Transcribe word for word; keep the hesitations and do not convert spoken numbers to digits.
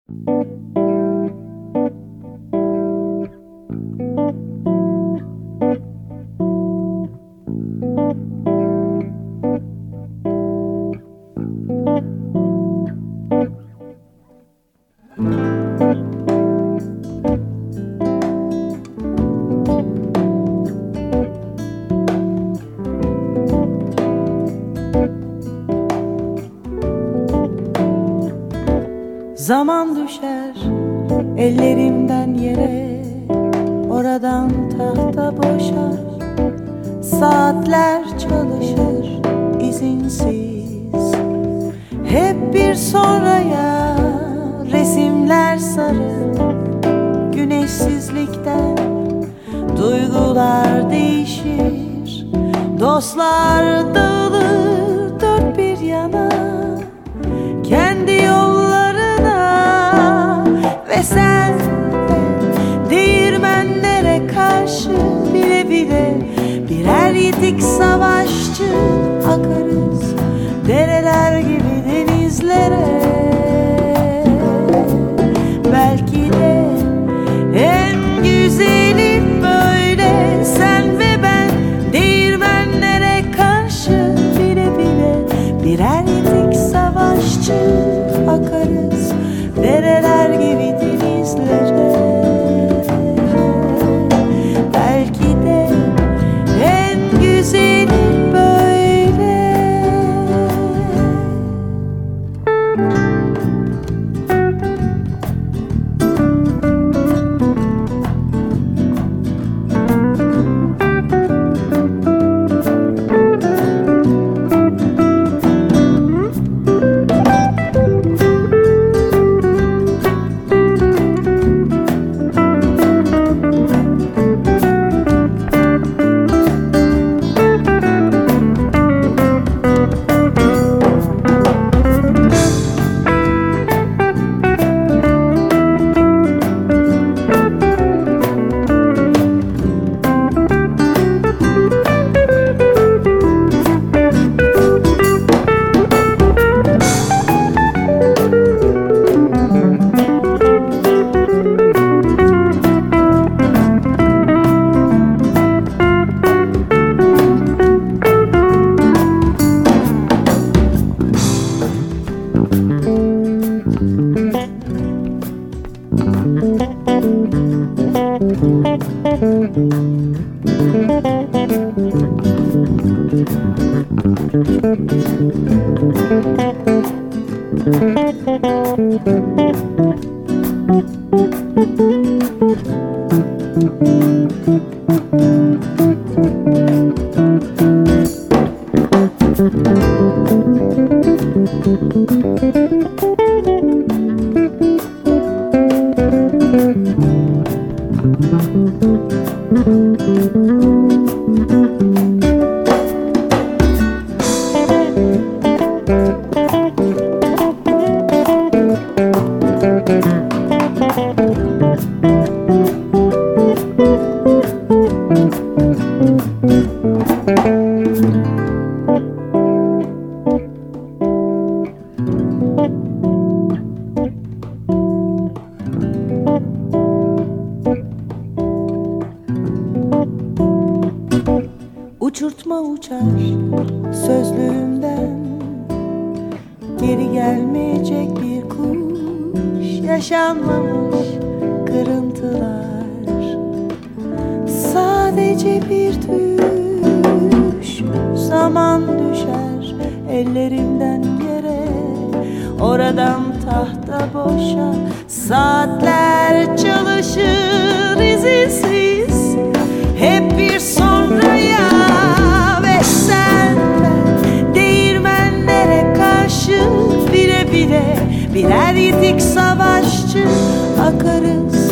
Zaman düşer ellerimden yere, oradan tahta boşar. Saatler çalışır izinsiz, hep bir sonraya resimler sarı. Güneşsizlikten duygular değişir, dostlar dağılır dört bir yana, kendi yollarına. Ve sen de değirmenlere karşı bile bile birer yitik savaşçı akarız dereler gibi denizlere. Belki de en güzeli böyle, sen ve ben değirmenlere karşı bile bile birer yitik savaşçı akarız dereler gibi denizlere. Belki de en güzeli böyle. Uçurtma uçar sözlüğümden, geri gelmeyecek bir kuş, yaşanmamış kırıntılar, sadece bir düş. Zaman düşer ellerimden yere, oradan tahta boşa. Saatler çalışır izinsiz, hep bir sonraya. Ve sen ben değirmenlere karşı bile bile birer yitik savaşçı akarız